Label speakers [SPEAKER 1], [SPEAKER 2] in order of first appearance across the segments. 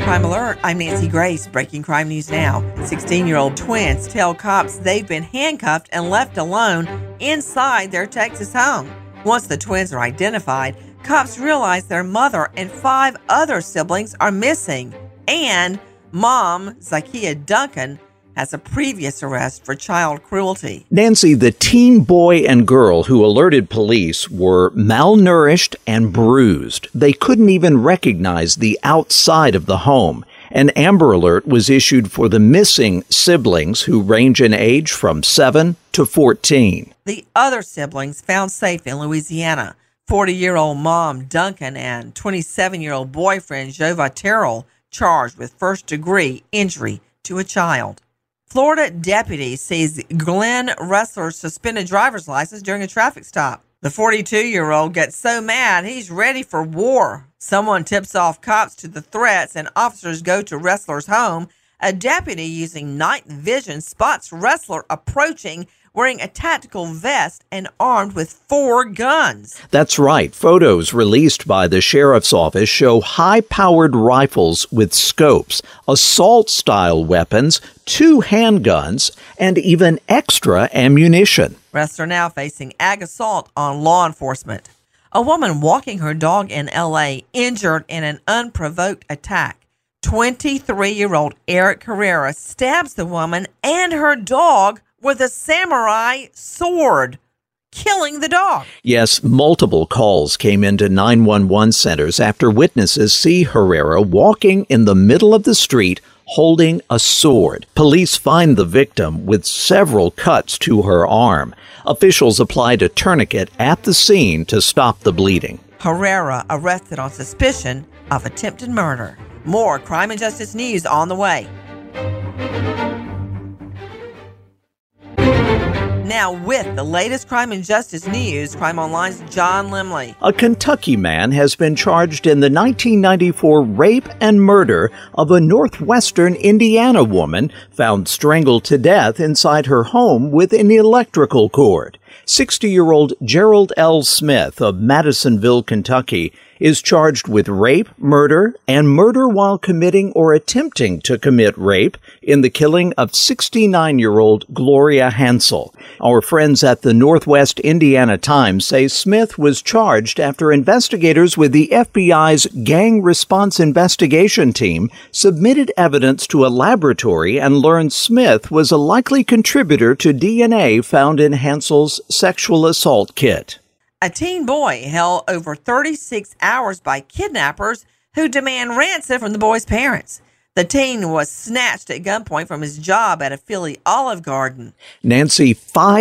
[SPEAKER 1] Crime Alert, I'm Nancy Grace. Breaking crime news now. 16-year-old twins tell cops they've been handcuffed and left alone inside their Texas home. Once the twins are identified, cops realize their mother and 5 other siblings are missing. And mom, Zakia Duncan, has a previous arrest for child cruelty.
[SPEAKER 2] Nancy, the teen boy and girl who alerted police were malnourished and bruised. They couldn't even recognize the outside of the home. An Amber Alert was issued for the missing siblings who range in age from 7 to 14.
[SPEAKER 1] The other siblings found safe in Louisiana. 40-year-old mom Duncan and 27-year-old boyfriend Jova Terrell charged with first-degree injury to a child. Florida deputy sees Glenn Ressler's suspended driver's license during a traffic stop. The 42-year-old gets so mad he's ready for war. Someone tips off cops to the threats and officers go to Ressler's home. A deputy using night vision spots Ressler approaching wearing a tactical vest and armed with 4 guns.
[SPEAKER 2] That's right. Photos released by the sheriff's office show high-powered rifles with scopes, assault-style weapons, 2 handguns, and even extra ammunition.
[SPEAKER 1] Ressler now facing ag assault on law enforcement. A woman walking her dog in L.A. injured in an unprovoked attack. 23-year-old Eric Herrera stabs the woman and her dog with a samurai sword, killing the dog.
[SPEAKER 2] Yes, multiple calls came into 911 centers after witnesses see Herrera walking in the middle of the street holding a sword. Police find the victim with several cuts to her arm. Officials applied a tourniquet at the scene to stop the bleeding.
[SPEAKER 1] Herrera arrested on suspicion of attempted murder. More crime and justice news on the way. Now, with the latest crime and justice news, Crime Online's John Limley.
[SPEAKER 2] A Kentucky man has been charged in the 1994 rape and murder of a northwestern Indiana woman found strangled to death inside her home with an electrical cord. 60-year-old Gerald L. Smith of Madisonville, Kentucky, is charged with rape, murder, and murder while committing or attempting to commit rape in the killing of 69-year-old Gloria Hansel. Our friends at the Northwest Indiana Times say Smith was charged after investigators with the FBI's Gang Response Investigation Team submitted evidence to a laboratory and learned Smith was a likely contributor to DNA found in Hansel's sexual assault kit.
[SPEAKER 1] A teen boy held over 36 hours by kidnappers who demand ransom from the boy's parents. The teen was snatched at gunpoint from his job at a Philly Olive Garden.
[SPEAKER 2] Nancy,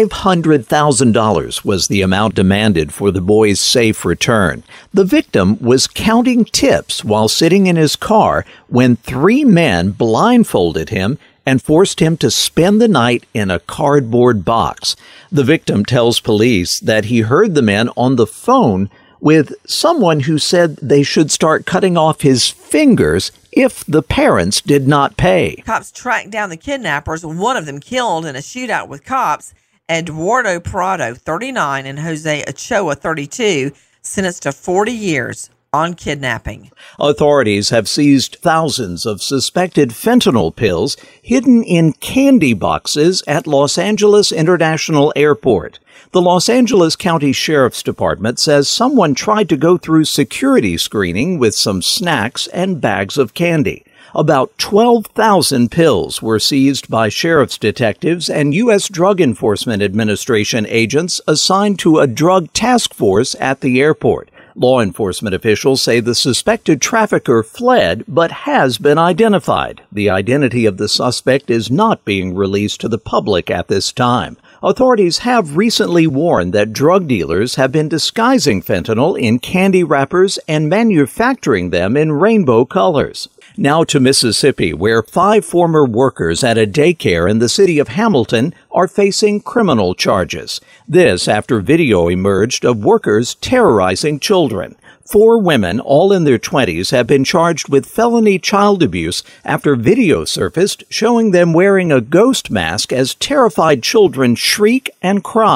[SPEAKER 2] $500,000 was the amount demanded for the boy's safe return. The victim was counting tips while sitting in his car when 3 men blindfolded him and forced him to spend the night in a cardboard box. The victim tells police that he heard the men on the phone with someone who said they should start cutting off his fingers if the parents did not pay.
[SPEAKER 1] Cops tracked down the kidnappers, one of them killed in a shootout with cops. Eduardo Prado, 39, and Jose Ochoa, 32, sentenced to 40 years on kidnapping.
[SPEAKER 2] Authorities have seized thousands of suspected fentanyl pills hidden in candy boxes at Los Angeles International Airport. The Los Angeles County Sheriff's Department says someone tried to go through security screening with some snacks and bags of candy. About 12,000 pills were seized by sheriff's detectives and U.S. Drug Enforcement Administration agents assigned to a drug task force at the airport. Law enforcement officials say the suspected trafficker fled but has been identified. The identity of the suspect is not being released to the public at this time. Authorities have recently warned that drug dealers have been disguising fentanyl in candy wrappers and manufacturing them in rainbow colors. Now to Mississippi, where 5 former workers at a daycare in the city of Hamilton are facing criminal charges. This after video emerged of workers terrorizing children. 4 women, all in their 20s, have been charged with felony child abuse after video surfaced showing them wearing a ghost mask as terrified children shriek and cry.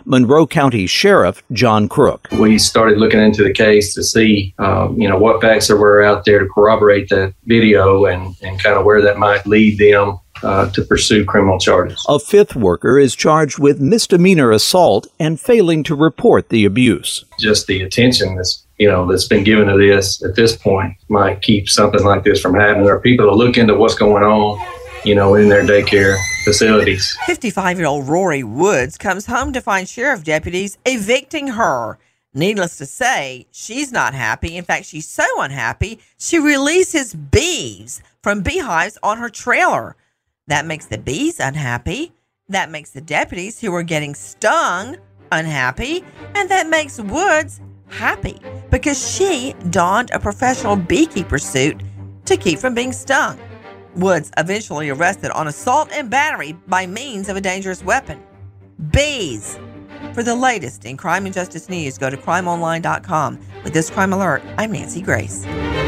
[SPEAKER 2] Monroe County Sheriff John Crook.
[SPEAKER 3] We started looking into the case to see, what facts there were out there to corroborate that video and kind of where that might lead them to pursue criminal charges.
[SPEAKER 2] A fifth worker is charged with misdemeanor assault and failing to report the abuse.
[SPEAKER 3] Just the attention that's been given to this at this point might keep something like this from happening. There are people to look into what's going on, in their daycare facilities.
[SPEAKER 1] 55-year-old Rory Woods comes home to find sheriff deputies evicting her. Needless to say, she's not happy. In fact, she's so unhappy, she releases bees from beehives on her trailer. That makes the bees unhappy. That makes the deputies who are getting stung unhappy. And that makes Woods happy because she donned a professional beekeeper suit to keep from being stung. Woods eventually arrested on assault and battery by means of a dangerous weapon. Bees. For the latest in crime and justice news, go to crimeonline.com. With this crime alert, I'm Nancy Grace.